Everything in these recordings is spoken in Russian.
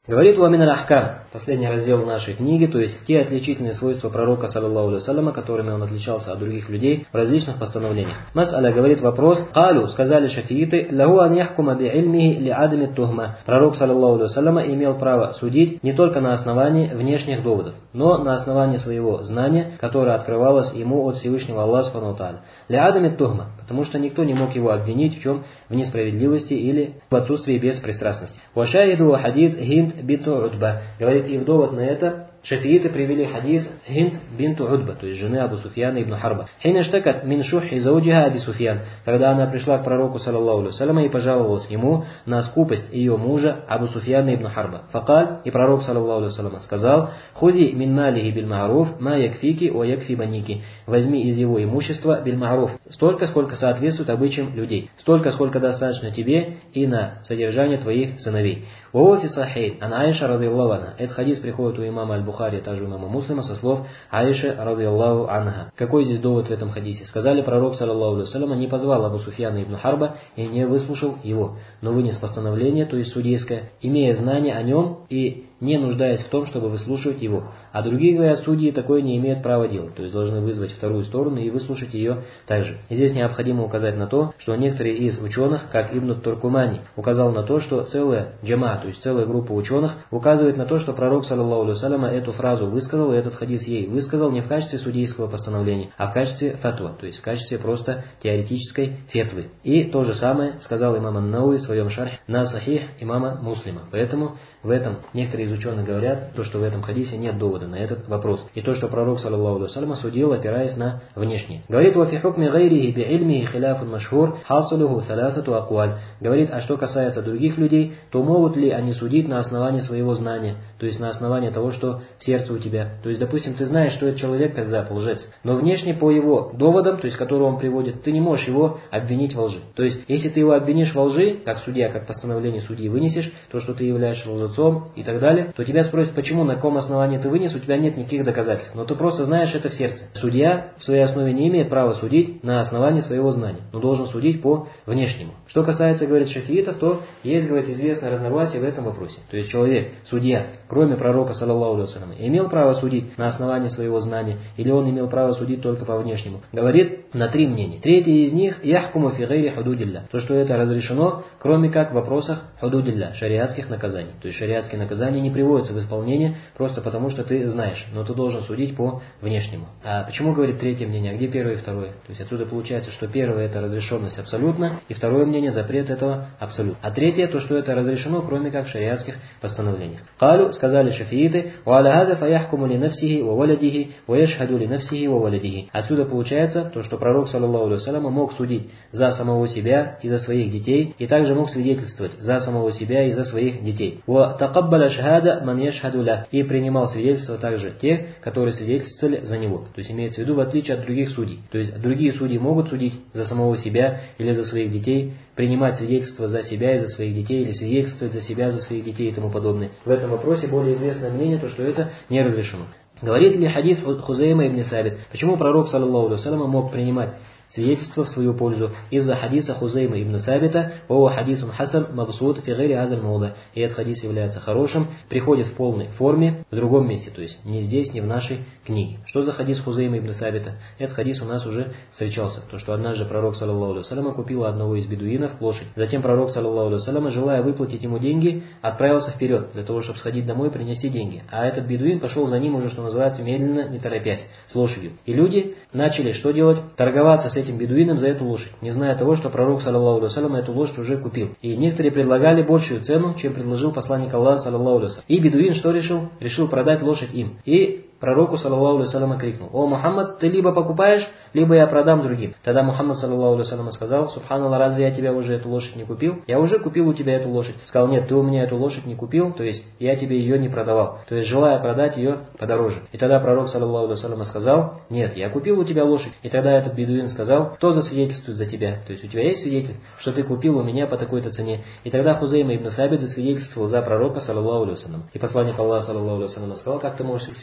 Говорит «Ва мин аль-ахкам», последний раздел нашей книги, то есть те отличительные свойства пророка, саллаллаху алейхи вассаляма, которыми он отличался от других людей в различных постановлениях. Мас'аля, говорит вопрос, «Калю», сказали шафииты, «Лаху ан яхкума би ильмихи ли адами тухма». Пророк, саллаллаху алейхи вассаляма, имел право судить не только на основании внешних доводов, но на основании своего знания, которое открывалось ему от Всевышнего Аллаха субхану ва тааля. Ли адами тухма, потому что никто не мог его обвинить в чем, в несправедливости или в отсутствии беспристрастности. «Вашаиду хадис Хинд бинту Утба». Говорит, и в довод на это шафииты привели хадис Хинд бинту Утба, то есть жены Абу Суфьяна ибн Харба. «Хина штакат мин шухи зауджиха Аби Суфьян», когда она пришла к пророку, саллаллаху алейхи вассаляма, и пожаловалась ему на скупость ее мужа Абу Суфьяна ибн Харба. «Факаль», и пророк, саллаллаху алейхи вассаляма, сказал, «Худи мин малихи биль ма'руф, ма якфики о якфи баники». Возьми из его имущества биль ма'руф, столько, сколько соответствует обычаям людей, столько, сколько достаточно тебе и на содержание твоих сыновей. «Ваофи сахейн, ан Аиша радиаллаху анха». Этот хадис приходит у имама Аль-Бухари, также у имама Муслима, со слов Аиши радиаллаху анха. Какой здесь довод в этом хадисе? Сказали, пророк, саллаллаху алейхи вассаляма, не позвал Абу Суфьяна ибн Харба и не выслушал его, но вынес постановление, то есть судейское, имея знание о нем и не нуждаясь в том, чтобы выслушивать его. А другие, говорят, судьи такое не имеют права делать, то есть должны вызвать вторую сторону и выслушать ее также. И здесь необходимо указать на то, что некоторые из ученых, как Ибн Туркумани, указал на то, что целая джама, то есть целая группа ученых, указывает на то, что пророк, саллаллаху алейхи вассаляма, эту фразу высказал, и этот хадис ей высказал не в качестве судейского постановления, а в качестве фатва, то есть в качестве просто теоретической фетвы. И то же самое сказал имам ан-Науи в своем шархе на сахих имама Муслима. Поэтому в этом некоторые из ученых говорят, то, что в этом хадисе нет довода на этот вопрос. И то, что пророк, саллаллаху алейхи вассаляма, судил, опираясь на внешнее. Говорит, «Ва фи хукми гайрихи би ильмихи хиляфун машхур, хасулуху саласату акуаль». Говорит, а что касается других людей, то могут ли они судить на основании своего знания, то есть на основании того, что в сердце у тебя. То есть, допустим, ты знаешь, что этот человек тогда лжец, но внешне по его доводам, то есть, которые он приводит, ты не можешь его обвинить во лжи. То есть, если ты его обвинишь во лжи, как судья, как постановление судьи вынесешь, то, что ты являешься лжецом и так далее, то тебя спросят, почему, на каком основании ты вынес, у тебя нет никаких доказательств. Но ты просто знаешь это в сердце. Судья в своей основе не имеет права судить на основании своего знания, но должен судить по внешнему. Что касается, говорит, шафиитов, то есть, говорит, известное разногласие в этом вопросе. То есть человек, судья, кроме пророка, саллаллаху алейхи вассаляма, имел право судить на основании своего знания, или он имел право судить только по внешнему. Говорит на три мнения. Третье из них, яхкуму фи гайри худудилля, то, что это разрешено, кроме как в вопросах худудилля, шариатских наказаний. То есть шариатские наказания не приводятся в исполнение просто потому, что ты знаешь, но ты должен судить по внешнему. А почему, говорит, третье мнение, а где первое и второе? То есть отсюда получается, что первое это разрешенность абсолютно, и второе мнение запрет этого абсолютно. А третье, то, что это разрешено, кроме как в шариатских постановлениях. Калю, сказали шафииты, ва аля хада фаяхкуму ли нафсихи ва валядихи, ва яшхаду ли нафсихи ва валядихи. Отсюда получается то, что пророк, саллаллаху алейхи вассаляма, мог судить за самого себя и за своих детей, и также мог свидетельствовать за самого себя и за своих детей. Ва такаббаля шахада ман яшхаду ля, и принимал свидетельство также тех, которые свидетельствовали за него. То есть имеется в виду в отличие от других судей. То есть другие судьи могут судить за самого себя или за своих детей, принимать свидетельство за себя и за своих детей, или свидетельствовать за себя, за своих детей и тому подобное. В этом вопросе более известное мнение, то, что это не разрешено. Говорит ли хадис Хузейма ибн Сабит, почему пророк, саллаллаху алейхи вассаляма, мог принимать свидетельство в свою пользу из-за хадиса Хузейма ибн Сабита, «Ова хадисун хасан мабсуд фи гайри хазаль мауда». И этот хадис является хорошим, приходит в полной форме в другом месте, то есть не здесь, не в нашей книге. Что за хадис Хузейма ибн Сабита? Этот хадис у нас уже встречался, то что однажды пророк, саллаллаху алейхи вассаляма, купил одного из бедуинов лошадь. Затем пророк, саллаллаху алейхи вассаляма, желая выплатить ему деньги, отправился вперед, для того, чтобы сходить домой и принести деньги. А этот бедуин пошел за ним уже, что называется, медленно, не торопясь, с лошадью. И люди начали что делать? Торговаться с этим бедуином за эту лошадь, не зная того, что пророк, саллаллаху алейхи вассаляма, эту лошадь уже купил. И некоторые предлагали большую цену, чем предложил посланник Аллаха, саллаллаху алейхи вассалям. И бедуин что решил? Решил продать лошадь им. И пророку, саллаллаху алейхи вассаляма, крикнул: «О, Мухаммад, ты либо покупаешь, либо я продам другим». Тогда Мухаммад, саллаллаху алейхи вассаляма, сказал: «Субханаллах, разве я тебя уже эту лошадь не купил? Я уже купил у тебя эту лошадь». Сказал: «Нет, ты у меня эту лошадь не купил, то есть я тебе ее не продавал, то есть желая продать ее подороже». И тогда пророк, саллаллаху алейхи вассаляма, сказал: «Нет, я купил у тебя лошадь». И тогда этот бедуин сказал: «Кто засвидетельствует за тебя? То есть у тебя есть свидетель, что ты купил у меня по такой-то цене?» И тогда Хузейма ибн Сабит засвидетельствовал за пророка, саллаллаху алейхи вассаляма. И посланник Аллаха, саллаллаху алейхи вассаляма, сказал: «Как ты можешь свидетельствовать,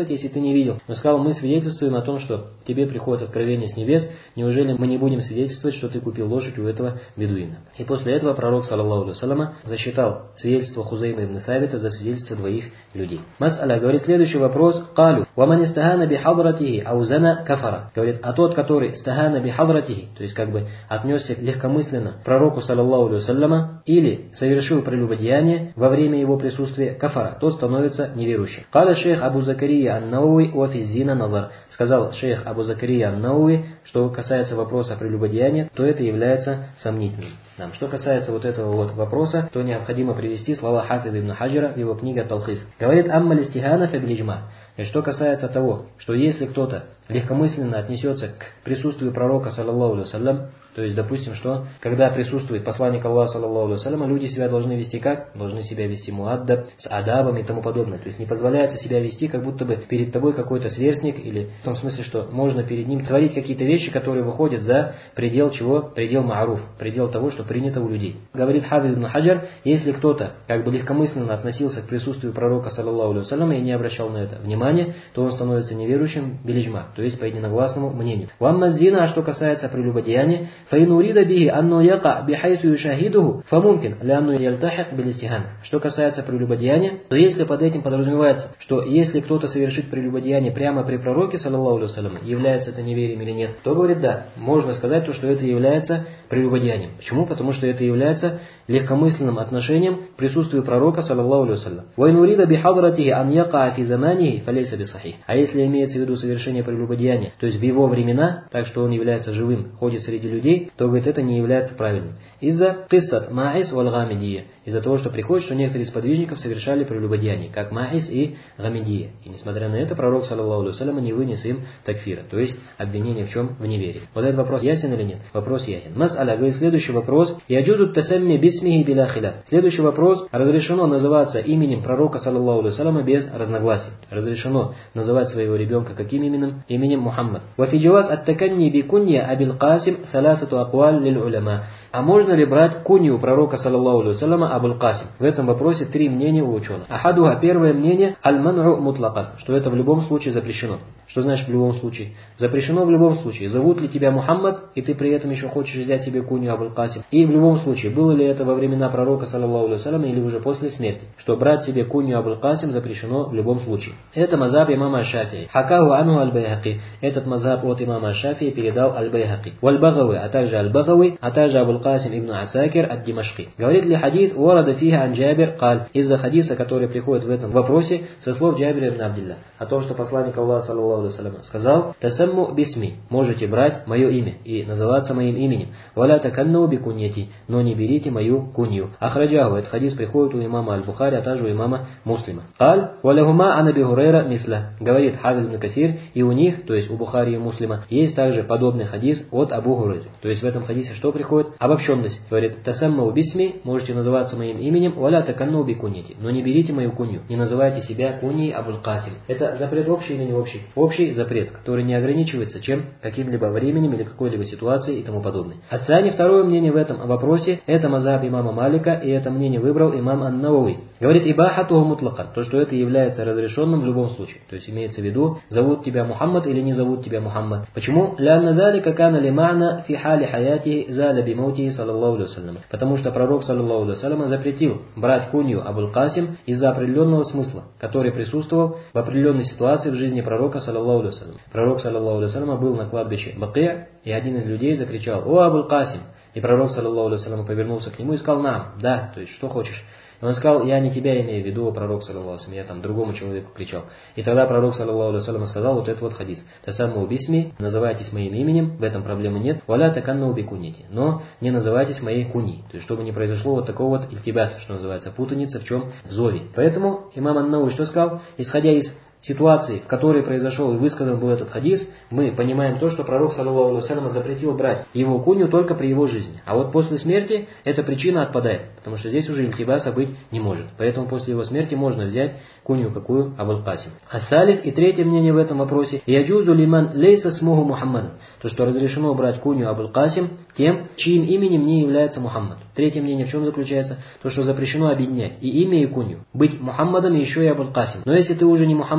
нет, если ты не видел. Он сказал: мы свидетельствуем о том, что тебе приходит откровение с небес, неужели мы не будем свидетельствовать, что ты купил лошадь у этого бедуина? И после этого пророк, саллаллаху алейхи вассаляма, засчитал свидетельство Хузайма ибн Сабита за свидетельство двоих людей. Мас'аля, говорит, следующий вопрос. Калю, ваман истахана бихадратихи аузана кафара. Говорит, а тот, который стахана бихадратихи, то есть как бы отнесся легкомысленно к пророку, саллаллаху алейхи вассаляма, или совершил прелюбодеяние во время его присутствия, кафара, тот становится неверующим. Каля шейх Абу Закария ан-Науи о физзина назар. Сказал шейх Абу Закария ан-Науи, что касается вопроса прелюбодеяния, то это является сомнительным. Что касается вот этого вот вопроса, то необходимо привести слова Хафиза ибн Хаджира в его книге Талхис. Говорит: амма листихана фаблиджма. И что касается того, что если кто-то легкомысленно отнесется к присутствию пророка, саллаллаху алейхи вассалям, то есть, допустим, что когда присутствует посланник Аллаха, саллаллаху алейхи вассалям, люди себя должны вести как? Должны себя вести муаддаб, с адабом и тому подобное. То есть не позволяется себя вести, как будто бы перед тобой какой-то сверстник, или в том смысле, что можно перед ним творить какие-то вещи, которые выходят за предел чего? Предел мааруф, предел того, что принято у людей. Говорит Хафиз ибн Хаджар, если кто-то как бы легкомысленно относился к присутствию пророка, саллаллаху алейхи вассалям, и не обращал на это внимания, то он становится неверующим билиджма, то есть по единогласному мнению. Вамма зина, а что касается прелюбодеяния, фаинурида биhi анну яка бихайсу юшахидуху фамумкин лянну яльтахик билистихан. Что касается прелюбодеяния, то если под этим подразумевается, что если кто-то совершит прелюбодеяние прямо при пророке, саллаллаху алейхи вассалям, является это неверием или нет, то говорит, да, можно сказать, что это является прелюбодеянием. Почему? Потому что это является легкомысленным отношением к присутствию пророка, саллаллаху алейхи вассалям. Вайнурида бихадратихи ан яка фи заманихи фалейса бисахих. А если имеется в виду совершение прелюбодеяния, то есть в его времена, так что он является живым, ходит среди людей, то, говорит, это не является правильным. Из-за киссат Маис валь Гамидия. Из-за того, что приходит, что некоторые из подвижников совершали прелюбодеяние, как Маис и Гамидия. И несмотря на это, пророк, саллаллаху алейхи вассалям, не вынес им такфира, то есть обвинение в чем? В неверии. Вот этот вопрос ясен или нет? Вопрос ясен. Мас'аля, говорит, следующий вопрос. Яджузу тасамми бисмихи биля хиляф. Следующий вопрос. Разрешено называться именем пророка, саллаллаху алейхи вассалям, без разногласий. Разрешено называть своего ребенка каким именем? Именем Мухаммад. Вафиджаваз ат-таканни бикунья абил Касим саласату акваль лиль уляма. А можно ли брать кунью пророка, саллаллаху алейхи вассалям, Абуль Касим? В этом вопросе три мнения у ученых. Ахадуха, первое мнение, аль-ман'у мутлакан, что это в любом случае запрещено. Что значит в любом случае? Запрещено в любом случае. Зовут ли тебя Мухаммад, и ты при этом еще хочешь взять себе кунью Абуль Касим? И в любом случае, было ли это во времена пророка, саллаллаху алейхи вассалям, или уже после смерти? Что брать себе кунью Абуль Касим запрещено в любом случае. Это мазхаб имама Шафии. Хакаху анху аль-Байхаки. Этот мазхаб от имама Шафии передал аль-Байхаки. Валь-Багави, а также аль-Багави, а также Абуль Касим ибн Асакир ад-Димашки. Говорит ли хадис «Урада фиха ан Джабир каль», из-за хадиса, который приходит в этом вопросе со слов Джабира ибн Абдилля, о том, что посланник Аллаха, саллаллаху алейхи вассалям, сказал: «Тасамму бисми», можете брать мое имя и называться моим именем, «Валя таканну бикуньяти», но не берите мою кунью. Ахраджаху, этот хадис приходит у имама Аль-Бухари, а также у имама Муслима. Каль «Валяхума ан Аби Хурайра мисля», говорит Хафиз ибн Касир, и у них, то есть у Бухари и Муслима, есть также подобный хадис от Абу Хурайры. То есть в этом хадисе что приходит? Обобщенность. Говорит: «Тасаммау бисми», можете называться моим именем, «Валя таканну бикуньяти», но не берите мою кунью, не называйте себя куньей Абуль Касим. Это запрет общий или не общий? Общий запрет, который не ограничивается чем? Каким-либо временем или какой-либо ситуацией и тому подобное. Ас-Сани, второе мнение в этом вопросе, это мазхаб имама Малика, и это мнение выбрал имам Ан-Науи. Говорит: «Ибахатуху мутлакан», то, что это является разрешенным в любом случае. То есть имеется в виду, зовут тебя Мухаммад или не зовут тебя Мухаммад. Почему? «Лянна залика кана лимана фи хали хаяти заля бимаути саллаллаху алейхи вассалям». Потому что пророк, саллаллаху алейхи вассалям, запретил брать кунью Абуль Касим из-за определенного смысла, который присутствовал в определенной ситуации в жизни пророка, саллаллаху алейхи вассалям. Пророк, саллаллаху алейхи вассалям, был на кладбище Бакия, и один из людей закричал: «О, Абуль Касим!» И пророк, саллаллаху алейхи вассалям, повернулся к нему и сказал: «Нам, да, то есть что хочешь». И он сказал: «Я не тебя имею в виду, пророк, саллаллаху алейхи вассалям, я там другому человеку кричал». И тогда пророк, саллаллаху алейхи вассалям, сказал вот этот вот хадис: «Тасамму бисми», называйтесь моим именем, в этом проблемы нет, «Валя таканну бикуньяти», но не называйтесь моей куньей. То есть чтобы не произошло вот такого вот ильтибаса, что называется, путаница в чем? В зове. Поэтому имам Ан-Науи что сказал? Исходя из ситуации, в которой произошел и высказан был этот хадис, мы понимаем то, что пророк, саллаллаху алейхи вассалям, запретил брать его кунью только при его жизни. А вот после смерти эта причина отпадает, потому что здесь уже ильтибаса быть не может. Поэтому после его смерти можно взять кунью какую? Абуль Касим. Ас-Салис, и третье мнение в этом вопросе, яджузу лиман лейса смуху Мухаммадан, то, что разрешено брать кунью Абуль Касим тем, чьим именем не является Мухаммад. Третье мнение в чем заключается? То, что запрещено объединять и имя, и кунью. Быть Мухаммадом и еще и Абуль Касим. Но если ты уже не Мухаммад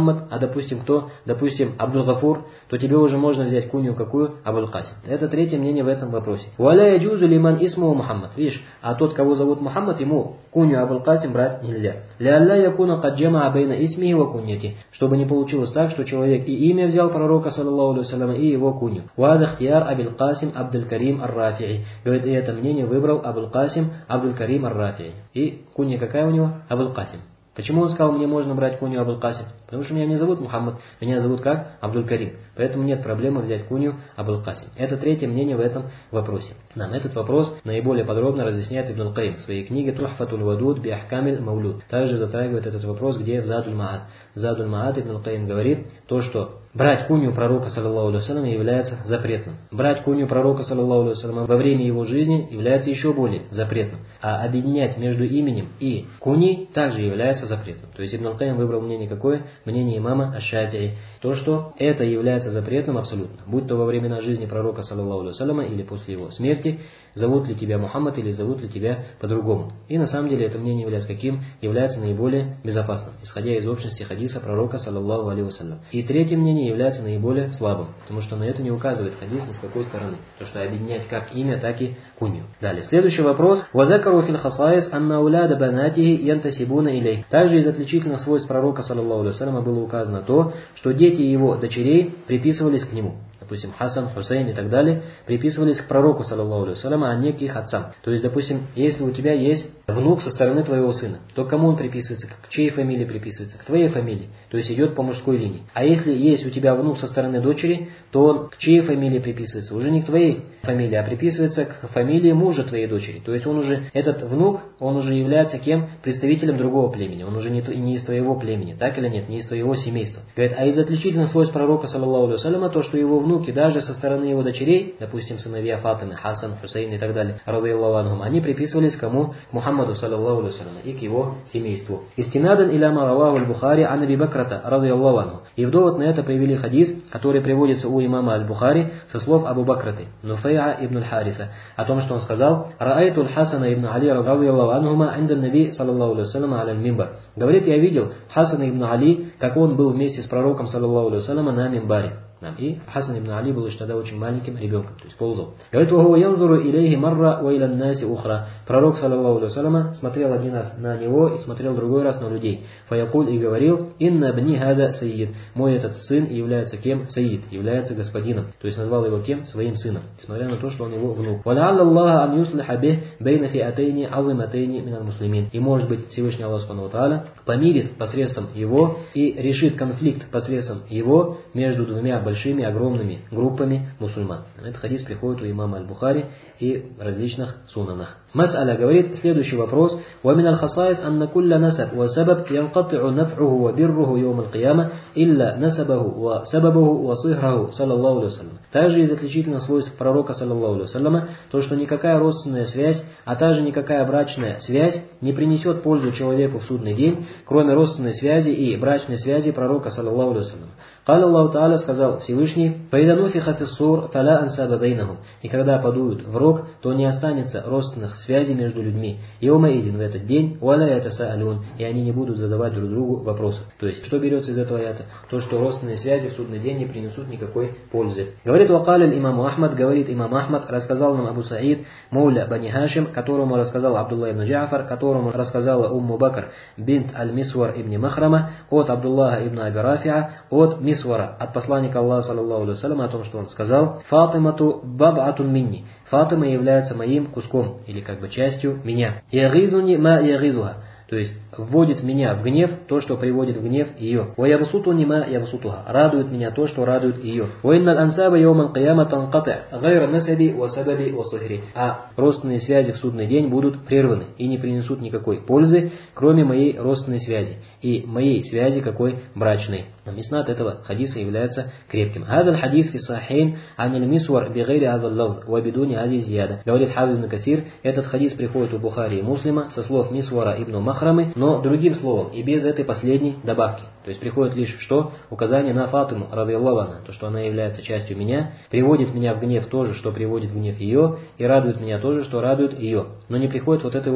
Мухаммад, а допустим кто? Допустим Абдул-Гафур, то тебе уже можно взять кунью какую? Абуль-Касим. Это третье мнение в этом вопросе. «Валя яджузу лиман исму Мухаммад». Видишь, а тот, кого зовут Мухаммад, ему кунью Абуль-Касим брать нельзя. «Ля якуна кад джамаа байна исмихи ва куньяти». Чтобы не получилось так, что человек и имя взял пророка, саллаллаху алейхи вассалям, и его кунью. «Вада ихтияр Абуль-Касим Абдуль-Карим ар-Рафи'и». Говорит, и это мнение выбрал Абуль-Касим Абдуль-Карим ар-Рафи'и. И кунья какая у него? Абуль-Касим. Почему он сказал, мне можно брать кунью Абуль-Касим? Потому что меня не зовут Мухаммад, меня зовут как? Абдуль-Карим. Поэтому нет проблемы взять кунью Абуль-Касим. Это третье мнение в этом вопросе. Нам этот вопрос наиболее подробно разъясняет Ибн аль-Каим в своей книге Тухфатуль Вадуд би Ахкамиль Маулуд. Также затрагивает этот вопрос, где в Задуль-Маат. Задуль-Маат Ибн аль-Каим говорит то, что брать кунью пророка, саллаллаху алейхи вассалям, является запретным. Брать кунью пророка, саллаллаху алейхи вассалям, во время его жизни является еще более запретным. А объединять между именем и куней также является запретным. То есть Ибн аль-Каим выбрал мнение какое? Мнение имама Аш-Шафи'и. То, что это является запретным абсолютно. Будь то во времена жизни пророка, саллаллаху алейхи вассалям, или после его смерти, зовут ли тебя Мухаммад или зовут ли тебя по-другому. И на самом деле это мнение является каким? Является наиболее безопасным, исходя из общности хадиса пророка, саллаллаху алейхи вассалям. И третье мнение является наиболее слабым, потому что на это не указывает хадис ни с какой стороны. То, что объединять как имя, так и кунью. Далее, следующий вопрос. وَذَكَرُوا فِي الْخَصَائِصِ أَنَّ أَوْلَادَ بَنَاتِهِ يَنْتَسِبُونَ إِلَيْهِ. Также из отличительных свойств пророка, саллаллаху алейхи вассалям, было указано то, что дети его дочерей приписывались к нему. Допустим, Хасан, Хусейн и так далее, приписывались к пророку, саллаллаху алейхи вассалям, а не к их отцам. То есть, допустим, если у тебя есть внук со стороны твоего сына, то кому он приписывается, к чьей фамилии приписывается? К твоей фамилии, то есть идет по мужской линии. А если есть у тебя внук со стороны дочери, то он к чьей фамилии приписывается? Уже не к твоей фамилии, а приписывается к фамилии мужа твоей дочери. То есть он уже, этот внук, он уже является кем? Представителем другого племени. Он уже не из твоего племени, так или нет? Не из твоего семейства. Говорит, а из отличительных свойств пророка, саллаллаху алейхи вассаляма, то, что его внуки, даже со стороны его дочерей, допустим, сыновья Фатимы, Хасан, Хусейн и так далее, радийаллаху анхум, они приписывались кому? К Мухаммаду, саллаллаху алейхи вассалям, и к его семейству. Истинадан иля ма раваху аль-Бухари ан Аби Бакрата, радийаллаху анху. И в довод на это привели хадис, который приводится у имама аль-Бухари со слов Абу Бакраты, Нуфейа ибн аль-Хариса, о том, что он сказал: «Раайту аль-Хасана ибн Али, радийаллаху анхума, инда наби, саллаллаху алейхи вассалям, аля мимбар». Говорит, я видел Хасана ибн Али, как он был вместе с пророком, саллаллаху алейхи вассалям, на мимбаре. И Хасан ибн Али был еще тогда очень маленьким ребенком, то есть ползал. Говорит, «Ваху янзуру илейхи марра ва илян наси ухра». Пророк, саллаллаху алейхи вассалям, смотрел один раз на него и смотрел другой раз на людей. Фаякуль, и говорил: «Инна бни хада саид». Мой этот сын является кем? Саид, является господином. То есть назвал его кем? Своим сыном, несмотря на то, что он его внук. «Валялля Аллаха ан юслиха бих бейна фиатейни азиматейни минал муслимин». И может быть Всевышний Аллах субхану ва тааля помирит посредством его и решит конфликт посредством его между двумя большими, огромными группами мусульман. Этот хадис приходит у имама аль-Бухари и в различных сунанах. Мас'аля говорит, следующий вопрос. وَمِنَ الْخَصَائِصِ أَنَّ كُلَّ نَسَبْ وَسَبَبْ يَنْقَطِعُ نَفْعُهُ وَبِرُّهُ يَوْمَ الْقِيَامَةِ إِلَّا نَسَبَهُ وَسَبَبُهُ وَصِهْرَهُ саллаллаху алейхи вассалям. Также из отличительных свойств пророка, саллаллаху алейхи вассалям, то, что никакая родственная связь, а также никакая брачная связь не принесет пользу человеку в судный день, кроме родственной связи и брачной связи пророка, саллаллаху алейхи вассалям. Каля Аллаху Та'аля, сказал Всевышний: «Фаида нуфиха фиссур фаля ансаба бейнахум». И когда подуют в рог, то не останется родственных связей между людьми. Йома идин, в этот день, уаля ятасаалюн, и они не будут задавать друг другу вопросы. То есть, что берется из этого аята? То, что родственные связи в судный день не принесут никакой пользы. Говорит Вакаля имаму Ахмад, говорит имам Ахмад, рассказал нам Абу Саид, Мауля Бани Хашим, которому рассказал Абдулла ибн Джафар, которому рассказала Умму Бакр бинт аль-Мисвар ибн Махрама, от Абдуллаха ибн Аби Рафиа, от Мисвара, от посланника Аллаха, саллаллаху алейхи вассалям, о том, что он сказал: «Фатимату бад'атун минни». Фатима является моим куском, или как бы частью меня. «Ягизуни ма ягизуха». То есть, вводит меня в гнев то, что приводит в гнев ее. «Ваябсутуни ма ябсутуха». Радует меня то, что радует ее. «Ваиннал ансаба йомал кияма танкати гайра насаби ва сабаби ва сухри». А родственные связи в судный день будут прерваны и не принесут никакой пользы, кроме моей родственной связи. И моей связи какой? Брачной. Миснат этого хадиса является крепким. «Хадал хадис фи сахейн аниль мисвар бигайри хадал лавз ва бидуни ази зияда». Говорит Хафиз ибн Касир, этот хадис приходит у Бухари и Муслима со слов Мисвара ибн Махрамы, но другим словом и без этой последней добавки. То есть приходит лишь что? Указание на Фатиму, радийаллаху анха, то, что она является частью меня, приводит меня в гнев то же, что приводит в гнев ее, и радует меня то же, что радует ее. Но не приходит вот этой вот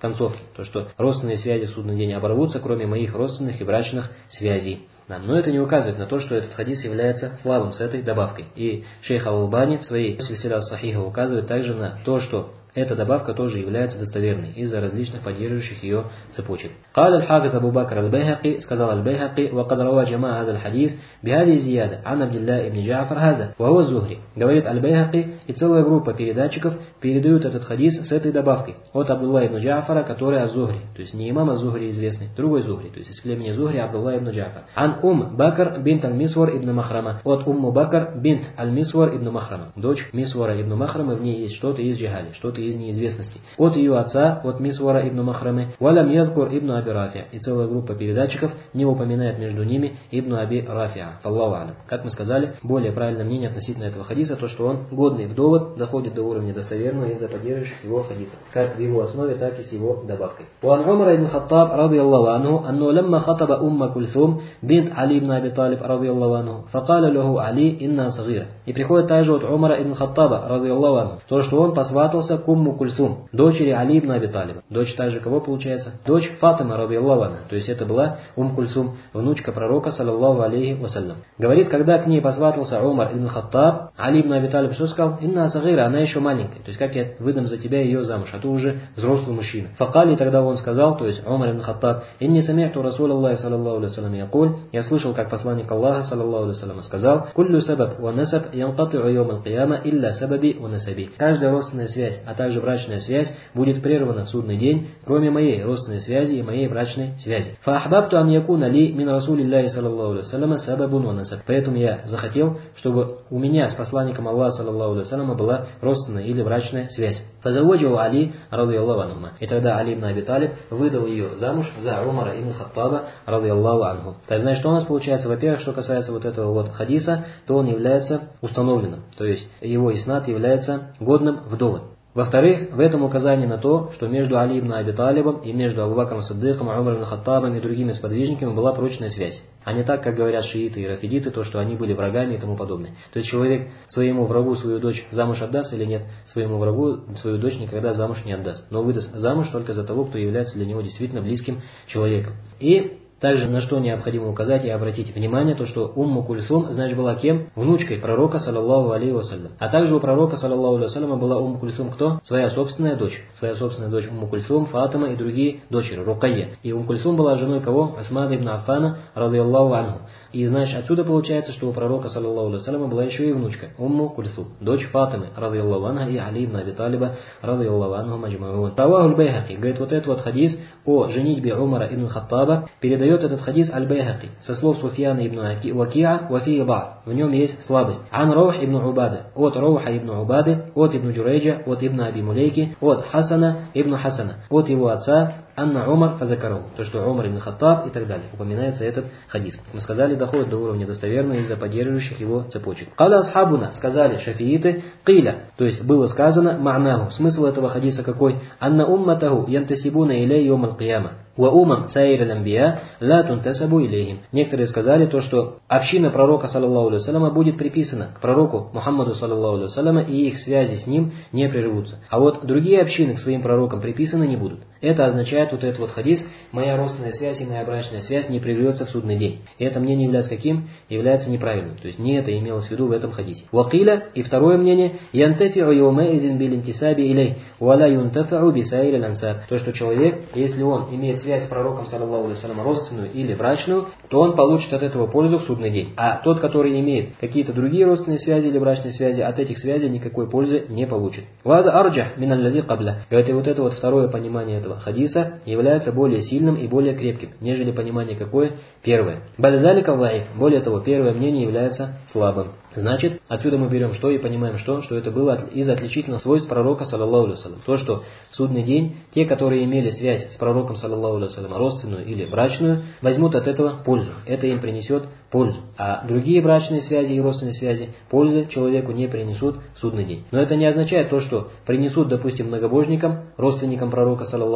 концовке, то что родственные связи в судный день оборвутся, кроме моих родственных и брачных связей. Да, но это не указывает на то, что этот хадис является слабым с этой добавкой. И шейх Аль-Албани в своей сильсиля ас-Сахиха указывает также на то, что эта добавка тоже является достоверной из-за различных поддерживающих ее цепочек. قال الحافظ أبو بكر البيهقي сказал البيهقي وقد روى جماعة هذا الحديث بهذه الزيادة عن عبد الله بن جعفر هذا وهو الزهري. Говорит Аль-Байхаки, и целая группа передатчиков передают этот хадис с этой добавкой от Абдулла ибн Джафара, который аз-Зухри, то есть не имам аз-Зухри известный, другой Зухри, то есть из племени Зухри Абдулла ибн Джафар. Ан Бакр бинт аль-Мисвар ибн Махрама, от Бакр бинт аль-Мисвар ибн Махрама, дочь Мисвара ибн Махрама, в ней есть что-то из джихали, что-то из неизвестности. От ее отца, от Мисвара ибн Махрамы, валям язкур ибн Аби Рафия, и целая группа передатчиков не упоминает между ними ибн Аби Рафия. Аллаху алям. Как мы сказали, более правильное мнение относительно этого хадиса, то что он годный в довод, доходит до уровня достоверного из-за поддерживающих его хадисов, как в его основе, так и с его добавкой. وعن عمر بن الخطاب رضي الله عنه أنه لما خطب كلثوم بنت علي بن أبي طالب رضي الله عنه فقال له علي إنها صغيرة. И приходит также от Умара ибн Хаттаба رضي الله عنه, то что он посватался к Кульсум, дочери Али ибн Аби Талиба. Дочь также кого получается? Дочь Фатима رضي الله عنها, то есть это была Кульсум, внучка пророка саллаллаху алейхи вассалям. Говорит, когда к ней посватался Умар ибн Хаттаб, Али ибн Аби Талиб что сказал? Инна сагира, она еще маленькая, то есть как я выдам за тебя ее замуж, а ты уже взрослый мужчина. Факали, тогда он сказал, то есть Умар ибн Хаттаб, инни сами'ту Расул Аллахи саллаллаху алейхи вассалям якуль, я слышал, как посланник Аллаха саллаллаху алейхи вассалям сказал, куллю сабаб ва насаб янкати'у йом аль-кияма илля сабаби ва насаби. Каждая родственная связь, а также брачная связь будет прервана в судный день, кроме моей родственной связи и моей брачной связи. Фаахбабту ан якуна ли мин Расулиллахи саллаллаху алейхи вассалям сабабун ва насаб. Поэтому я захотел, чтобы у меня с посланником Аллаха саллаллаху алейхи вассалям была родственная или брачная связь. Фазаводжу Али радийаллаху анху. И тогда Али ибн Аби Талиб выдал ее замуж за Умара ибн Хаттаба радийаллаху анху. Так, значит, что у нас получается? Во-первых, что касается вот этого вот хадиса, то он является установленным, то есть его иснад является годным в довод. Во-вторых, в этом указание на то, что между Али ибн Аби Талибом и между Абу Бакром Сиддиком, Умаром ибн Хаттабом и другими сподвижниками была прочная связь. А не так, как говорят шииты и рафидиты, то, что они были врагами и тому подобное. То есть человек своему врагу свою дочь замуж отдаст или нет, своему врагу свою дочь никогда замуж не отдаст. Но выдаст замуж только за того, кто является для него действительно близким человеком. И также на что необходимо указать и обратить внимание, то что Кульсум, значит, была кем? Внучкой пророка, саллаллаху алейхи вассалям. А также у пророка, саллаллаху алейхи вассалям, была Кульсум кто? Своя собственная дочь. Своя собственная дочь Кульсум, Фатима и другие дочери, Рукайя. И Кульсум была женой кого? Усмана ибн Аффана, радийаллаху анху. И значит, отсюда получается, что у пророка, саллаллаху алейхи вассалям, была еще и внучка, Кульсум, дочь Фатимы, радийаллаху анха, и Али ибн Аби Талиба, радийаллаху анху маджмаун. Раваху аль-Байхаки, говорит, вот этот вот хадис о женитьбе Умара ибн Хаттаба передает этот хадис аль-Байхаки со слов Суфьяна ибн Вакиа вафи ба. В нем есть слабость. Ан Раух ибн Убады, от Рауха ибн Убады, от ибн Джурейджа, от ибн Аби Мулейки, от Хасана ибн Хасана, от его отца Анна Умар фазакару, то что Умар ибн Хаттаб и так далее. Упоминается этот хадис. Мы сказали, доходит до уровня достоверного из-за поддерживающих его цепочек. Каля асхабуна, сказали шафииты, киля, то есть было сказано ма'наху. Смысл этого хадиса какой? Анна умматаху янтасибуна илей йом аль-кияма. وَأُمَمْ سَائِرَ الْأَنْبِيَاءِ لَا تُنْتَسَبُ إِلَيْهِمْ. Некоторые сказали то, что община пророка, саллаллаху алейхи вассаляма, будет приписана к пророку Мухаммаду, саллаллаху алейхи вассаляма, и их связи с ним не прервутся. А вот другие общины к своим пророкам приписаны не будут. Это означает вот этот вот хадис, моя родственная связь и моя брачная связь не прервется в судный день. И это мнение является каким? Является неправильным. То есть не это имелось в виду в этом хадисе. Вакиля, и второе мнение, янтафи'у йомаидин билинтисаби илей, валя юнтафи'у бисаири лансаб. То, что человек, если он имеет связь с пророком, саллаллаху алейхи вассалям, родственную или брачную, то он получит от этого пользу в судный день. А тот, который имеет какие-то другие родственные связи или брачные связи, от этих связей никакой пользы не получит. Вада арджах мин аллади кабля. Говорит, и вот это вот второе понимание этого хадиса является более сильным и более крепким, нежели понимание какое? Первое. Бальзалика лаиф. Более того, первое мнение является слабым. Значит, отсюда мы берем что и понимаем что это было из отличительных свойств пророка, саллаллаху алейхи вассалям. То, что в судный день те, которые имели связь с пророком, саллаллаху алейхи вассалям, родственную или брачную, возьмут от этого пользу. Это им принесет пользу. А другие брачные связи и родственные связи пользы человеку не принесут в судный день. Но это не означает то, что принесут, допустим, многобожникам, родственникам пророка, саллаллаху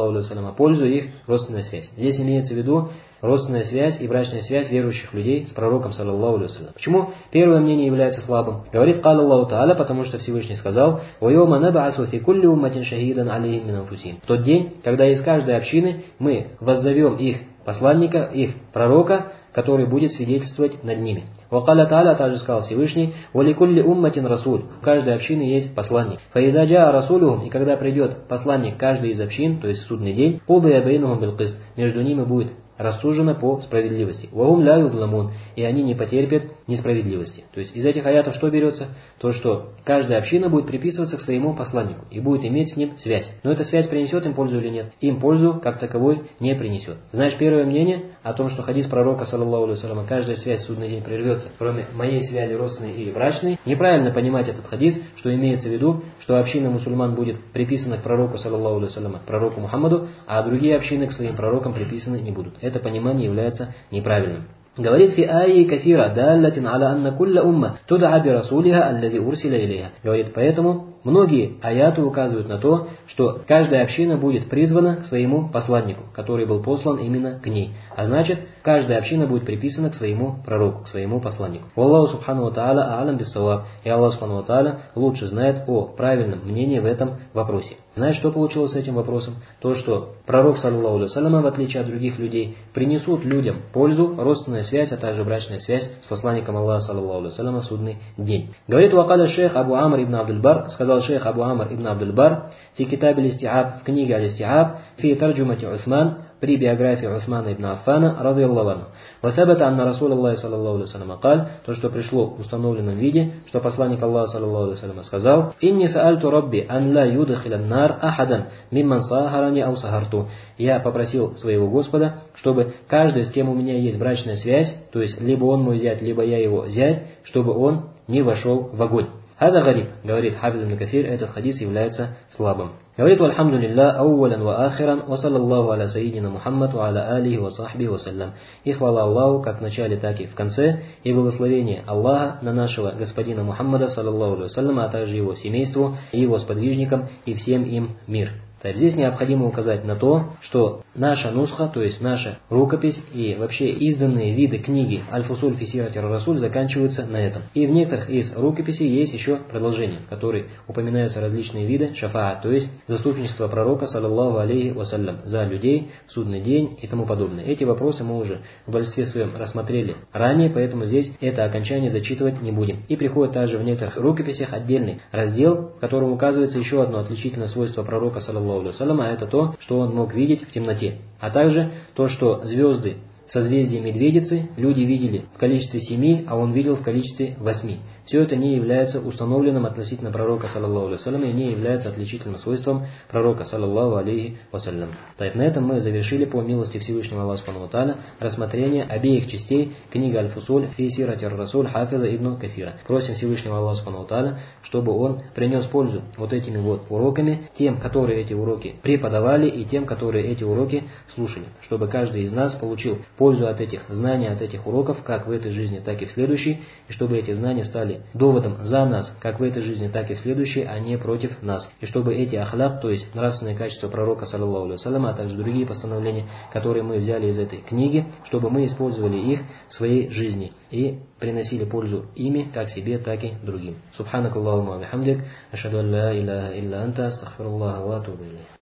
саллаллаху алейхи вассалям, пользу их родственная связь. Здесь имеется в виду родственная связь и брачная связь верующих людей с пророком, саллаллаху алейхи вассалям. Почему первое мнение является слабым? Говорит «Кал Аллаху Та'аля», потому что Всевышний сказал «Вайома набаасу фи кулли умматин шахидан алейхим мин анфусихим». В тот день, когда из каждой общины мы воззовем их посланника, их пророка, который будет свидетельствовать над ними. Вакаля Та'аля, также сказал Всевышний, «Валикулли умматин расуль». В каждой общине есть посланник. Фаида джаа расулюхум, и когда придет посланник каждой из общин, то есть в судный день, кудия бейнухум бил кист, между ними будет рассуждено по справедливости. Вахум ля юзламун, и они не потерпят несправедливости. То есть из этих аятов что берется? То, что каждая община будет приписываться к своему посланнику и будет иметь с ним связь. Но эта связь принесет им пользу или нет? Им пользу как таковой не принесет. Знаешь, первое мнение о том, что хадис пророка, саллаллаху алейхи вассалям, каждая связь в судный день прервется, кроме моей связи родственной или брачной, неправильно понимать этот хадис, что имеется в виду, что община мусульман будет приписана к пророку, саллаллаху алейхи вассалям, к пророку Мухаммаду, а другие общины к своим пророкам приписаны не будут. Это понимание является неправильным. Говорит фи айи кафира даллатин аля анна кулля умма туд'a би расулиха аллази урсиля илейха. Говорит, поэтому многие аяты указывают на то, что каждая община будет призвана к своему посланнику, который был послан именно к ней. А значит, каждая община будет приписана к своему пророку, к своему посланнику. Аллаху субхану ва тааля а'алам бис-саваб. И Аллах субхану ва тааля лучше знает о правильном мнении в этом вопросе. Знаешь, что получилось с этим вопросом? То, что пророк, саллаллаху алейхи вассалям, в отличие от других людей, принесут людям пользу, родственная связь, а также брачная связь с посланником Аллаха, саллаллаху алейхи вассалям, в судный день. Говорит вакаля шейх Абу Амр ибн Абдуль-Бар, сказал шейх Абу Амр ибн Абдуль-Бар, фи китаб аль-истиаб, в книге аль-истиаб, фи тарджумати Усман, при биографии Усмана ибн Аффана, радийаллаху анху. Васабата анна Расулаллахи саллаллаху алейхи вассалям каль, то, что пришло в установленном виде, что посланник Аллаха, саллаллаху алейхи вассалям, сказал: «Инни саальту рабби ан ла юдхилян нар ахадан мимман сахарани ау сахарту». Я попросил своего Господа, чтобы каждый, с кем у меня есть брачная связь, то есть либо он мой зять, либо я его зять, чтобы он не вошел в огонь. Хада гариб, говорит Хафиз ибн Касир, этот хадис является слабым. Говорит: «Вальхамдулилля, аувалян ва ахиран, ва саллаллаху аля сайидина Мухаммад, ва аля алихи ва сахби ва саллям». И хвала Аллаху, как в начале, так и в конце, и благословение Аллаха на нашего господина Мухаммада, саллаллаху алейхи ва саллям, а также его семейству, и его сподвижникам, и всем им мир. Здесь необходимо указать на то, что наша нусха, то есть наша рукопись и вообще изданные виды книги Аль-Фусуль фи сирати ар-Расуль заканчиваются на этом. И в некоторых из рукописей есть еще продолжение, в которой упоминаются различные виды шафаа, то есть заступничество пророка, саллаллаху алейхи вассалям, за людей, судный день и тому подобное. Эти вопросы мы уже в большинстве своем рассмотрели ранее, поэтому здесь это окончание зачитывать не будем. И приходит также в некоторых рукописях отдельный раздел, в котором указывается еще одно отличительное свойство пророка, саллаллаху алейхи вассалям, а это то, что он мог видеть в темноте. А также то, что звезды созвездия Медведицы люди видели в количестве 7, а он видел в количестве 8. Все это не является установленным относительно пророка, саллаллаху алейхи вассалям, и не является отличительным свойством пророка, саллаллаху алейхи вассалям. Так, на этом мы завершили по милости Всевышнего Аллаха субхану ва тааля рассмотрение обеих частей книги Аль-Фусуль фи сирати ар-Расуль Хафиза ибн Касира. Просим Всевышнего Аллаха субхану ва тааля, чтобы он принес пользу вот этими вот уроками тем, которые эти уроки преподавали, и тем, которые эти уроки слушали. Чтобы каждый из нас получил пользу от этих знаний, от этих уроков, как в этой жизни, так и в следующей, и чтобы эти знания стали доводом за нас, как в этой жизни, так и в следующей, а не против нас. И чтобы эти ахляк, то есть нравственные качества пророка, саллаллаху алейхи вассалям, а также другие постановления, которые мы взяли из этой книги, чтобы мы использовали их в своей жизни и приносили пользу ими, как себе, так и другим. Субханакаллахумма ва бихамдик, ашхаду ан ла иляха илля анта, астагфируллаха ва атубу илейх.